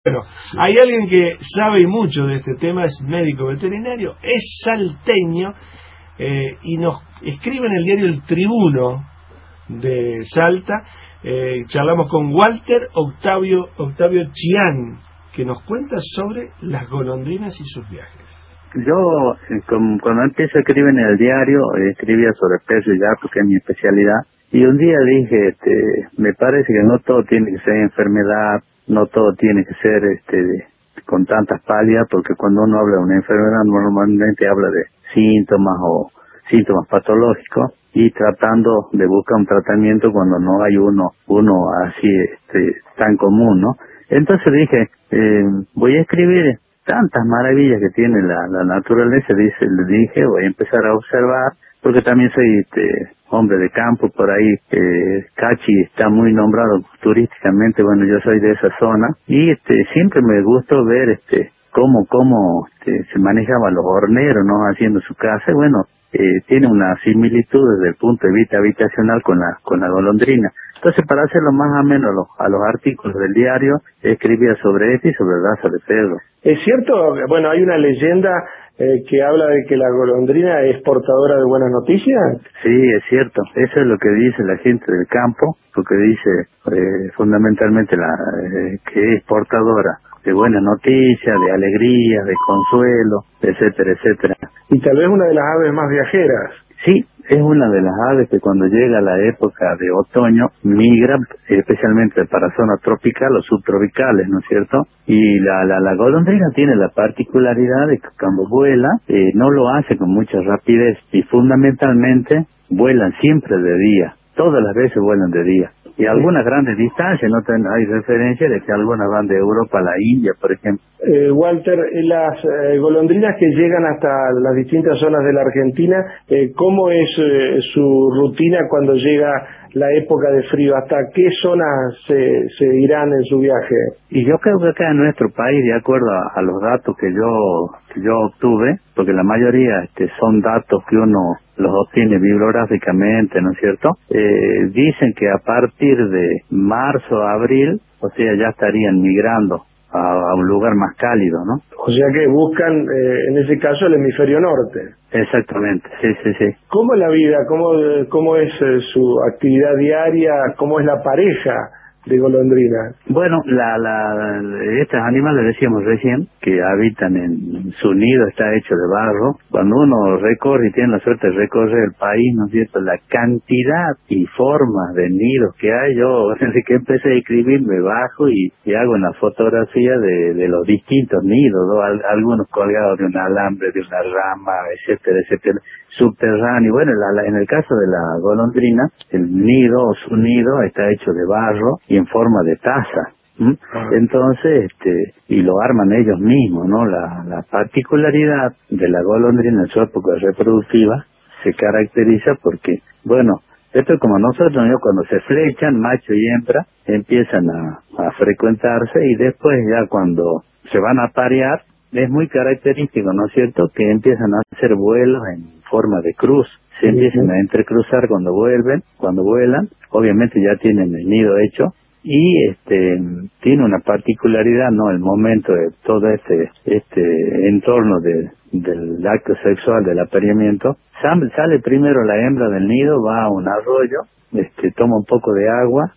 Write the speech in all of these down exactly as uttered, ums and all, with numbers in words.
Bueno, hay alguien que sabe mucho de este tema, es médico veterinario, es salteño eh, y nos escribe en el diario El Tribuno de Salta. Eh, charlamos con Walter Octavio Octavio Chián, que nos cuenta sobre las golondrinas y sus viajes. Yo, eh, con, cuando empiezo a escribir en el diario, eh, escribía sobre perro y gato, que es mi especialidad, y un día dije, este, me parece que no todo tiene que ser enfermedad, no todo tiene que ser este con tantas palias, porque cuando uno habla de una enfermedad normalmente habla de síntomas o síntomas patológicos, y tratando de buscar un tratamiento cuando no hay uno uno así este tan común, ¿no? Entonces dije, eh, voy a escribir tantas maravillas que tiene la, la naturaleza, dice, le dije, voy a empezar a observar, porque también soy este hombre de campo, por ahí eh, Cachi está muy nombrado turísticamente, bueno, yo soy de esa zona, y este siempre me gustó ver este cómo cómo este, se manejaban los horneros, ¿no?, haciendo su casa, y bueno, eh, tiene una similitud desde el punto de vista habitacional con la con la golondrina. Entonces, para hacerlo más ameno a los, a los artículos del diario, escribía sobre esto y sobre el raza de Pedro. Es cierto, bueno, hay una leyenda eh, que habla de que la golondrina es portadora de buenas noticias. Sí, es cierto. Eso es lo que dice la gente del campo, lo que dice eh, fundamentalmente la eh, que es portadora de buenas noticias, de alegría, de consuelo, etcétera, etcétera. Y tal vez una de las aves más viajeras. Sí, es una de las aves que cuando llega la época de otoño migra especialmente para zonas tropicales o subtropicales, ¿no es cierto? Y la, la, la golondrina tiene la particularidad de que cuando vuela eh, no lo hace con mucha rapidez y fundamentalmente vuelan siempre de día. Todas las veces vuelan de día. Y algunas grandes distancias, no ten, hay referencia de que algunas van de Europa a la India, por ejemplo. Eh, Walter, las eh, golondrinas que llegan hasta las distintas zonas de la Argentina, eh, ¿cómo es eh, su rutina cuando llega la época de frío? ¿Hasta qué zonas se, se irán en su viaje? Y yo creo que acá en nuestro país, de acuerdo a, a los datos que yo que yo obtuve, porque la mayoría este, son datos que uno los obtiene bibliográficamente, ¿no es cierto? Eh, dicen que a partir de marzo a abril, o sea, ya estarían migrando a, a un lugar más cálido, ¿no? O sea que buscan, eh, en ese caso, el hemisferio norte. Exactamente, sí, sí, sí. ¿Cómo es la vida? ¿Cómo, cómo es eh, su actividad diaria? ¿Cómo es la pareja de golondrina? Bueno, la, la, estos animales, decíamos recién, que habitan en su nido, está hecho de barro. Cuando uno recorre y tiene la suerte de recorrer el país, ¿no es cierto?, la cantidad y formas de nidos que hay, yo desde que empecé a escribir me bajo y, y hago una fotografía de, de los distintos nidos, ¿no? Al, algunos colgados de un alambre, de una rama, etcétera, etcétera, subterráneo. Bueno, la, la, en el caso de la golondrina, el nido o su nido está hecho de barro y en forma de taza. ¿Mm? Ah. Entonces, este, y lo arman ellos mismos, ¿no? La, la particularidad de la golondrina en su época reproductiva se caracteriza porque, bueno, esto es como nosotros, ¿no? Cuando se flechan, macho y hembra, empiezan a, a frecuentarse y después ya cuando se van a parear, es muy característico, ¿no es cierto?, que empiezan a hacer vuelos en forma de cruz. Se empiezan a entrecruzar cuando vuelven, cuando vuelan. Obviamente ya tienen el nido hecho. Y este tiene una particularidad, ¿no?, el momento de todo este este entorno de, del acto sexual, del apareamiento. Sale, sale primero la hembra del nido, va a un arroyo, este toma un poco de agua,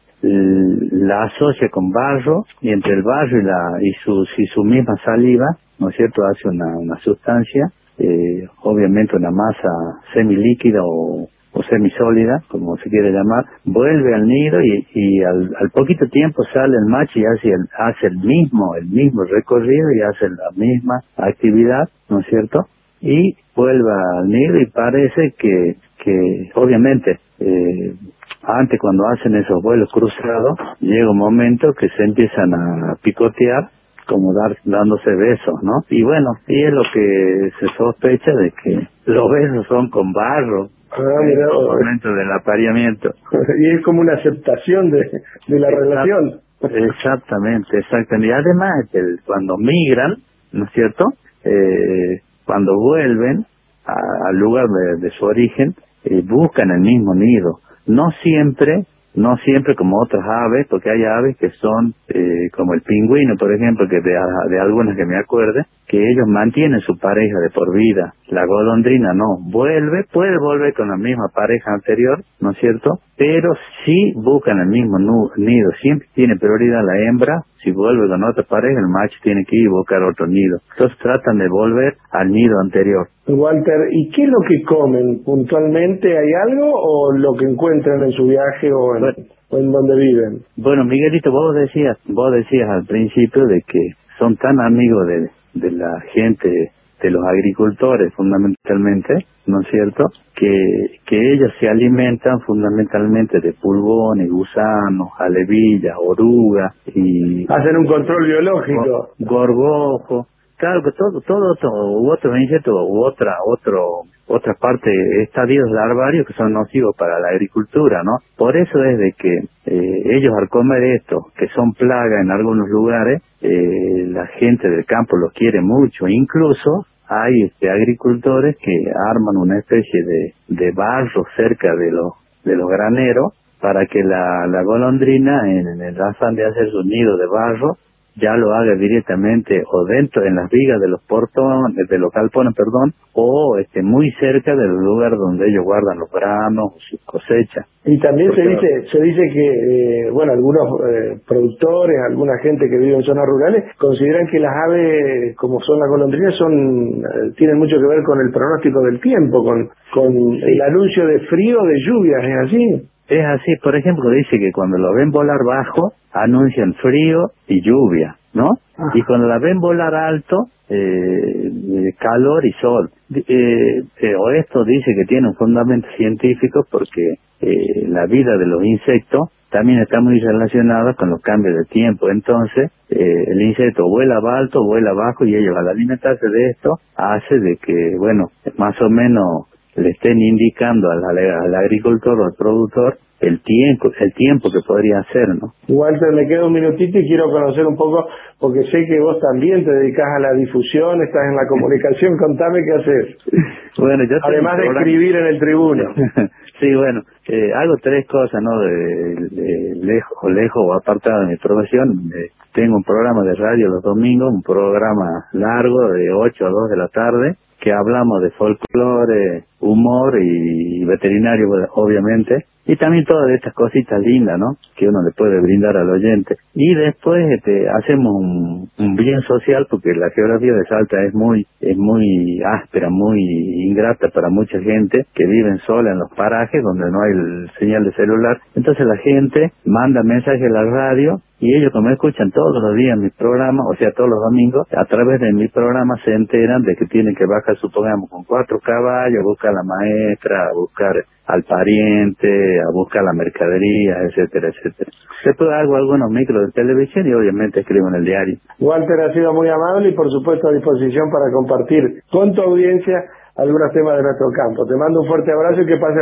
la asocia con barro, y entre el barro y la y su y su misma saliva, ¿no es cierto?, hace una, una sustancia, eh, obviamente una masa semilíquida o, o semisólida, como se quiere llamar, vuelve al nido y, y al, al poquito tiempo sale el macho y hace el, hace el mismo, el mismo recorrido y hace la misma actividad, ¿no es cierto?, y vuelve al nido y parece que, que obviamente, eh, antes cuando hacen esos vuelos cruzados, llega un momento que se empiezan a picotear, como dar, dándose besos, ¿no? Y bueno, y es lo que se sospecha de que los besos son con barro. Ah, mira, en el momento del apareamiento. Y es como una aceptación de, de la Exact, relación. Exactamente, exactamente. Y además, el, cuando migran, ¿no es cierto?, eh, cuando vuelven a, al lugar de, de su origen, eh, buscan el mismo nido. No siempre no siempre como otras aves, porque hay aves que son eh, como el pingüino, por ejemplo, que de, de algunas que me acuerde, que ellos mantienen su pareja de por vida. La golondrina no, vuelve, puede volver con la misma pareja anterior, ¿no es cierto? Pero sí buscan el mismo nido, siempre tiene prioridad la hembra. Si vuelve con otra pareja, el macho tiene que ir a buscar otro nido. Entonces tratan de volver al nido anterior. Walter, ¿y qué es lo que comen puntualmente? ¿Hay algo o lo que encuentran en su viaje o en, bueno, o en donde viven? Bueno, Miguelito, vos decías, vos decías al principio de que son tan amigos de, de la gente, de los agricultores fundamentalmente, ¿no es cierto? Que, que ellos se alimentan fundamentalmente de pulgones, gusanos, alevillas, orugas y... Hacen un control biológico. Gorgojo. Claro que todo, todo otro, u otros insectos, u otra, otro, otra parte, estadios larvarios que son nocivos para la agricultura, ¿no? Por eso es de que eh, ellos al comer esto, que son plaga en algunos lugares, eh, la gente del campo los quiere mucho, incluso hay este, agricultores que arman una especie de, de barro cerca de los, de los graneros para que la, la golondrina, en, en el afán de hacer su nido de barro, ya lo haga directamente o dentro en las vigas de los portones, de los galpones, perdón, o este muy cerca del lugar donde ellos guardan los granos, sus cosechas. Y también Porque, se dice se dice que, eh, bueno, algunos eh, productores, alguna gente que vive en zonas rurales, consideran que las aves, como son las golondrinas, son eh, tienen mucho que ver con el pronóstico del tiempo, con, con sí. el anuncio de frío, de lluvias, ¿es así? Es así, por ejemplo, dice que cuando lo ven volar bajo, anuncian frío y lluvia, ¿no? Ah. Y cuando la ven volar alto, eh, calor y sol. Eh, eh, o esto dice que tiene un fundamento científico porque eh, la vida de los insectos también está muy relacionada con los cambios de tiempo. Entonces, eh, el insecto vuela alto, vuela bajo, y ellos al alimentarse de esto, hace de que, bueno, más o menos le estén indicando al, al agricultor o al productor el tiempo el tiempo que podría hacer, ¿no? Walter, me queda un minutito y quiero conocer un poco, porque sé que vos también te dedicás a la difusión, estás en la comunicación, contame qué haces. Bueno, yo además de escribir en el Tribuno. Sí, bueno, eh, hago tres cosas, ¿no? De, de lejos o lejos o apartado de mi profesión. Eh, tengo un programa de radio los domingos, un programa largo de ocho a dos de la tarde, que hablamos de folclore, humor y veterinario, obviamente, y también todas estas cositas lindas, ¿no?, que uno le puede brindar al oyente. Y después este, hacemos un, un bien social, porque la geografía de Salta es muy es muy áspera, muy ingrata para mucha gente que viven sola en los parajes donde no hay el señal de celular. Entonces la gente manda mensajes a la radio, y ellos, como escuchan todos los días mi programa, o sea, todos los domingos, a través de mi programa se enteran de que tienen que bajar, supongamos, con cuatro caballos, a buscar a la maestra, a buscar al pariente, a buscar la mercadería, etcétera, etcétera. Después hago algunos micros de televisión y obviamente escribo en el diario. Walter, ha sido muy amable y por supuesto a disposición para compartir con tu audiencia algunos temas de nuestro campo. Te mando un fuerte abrazo y que pases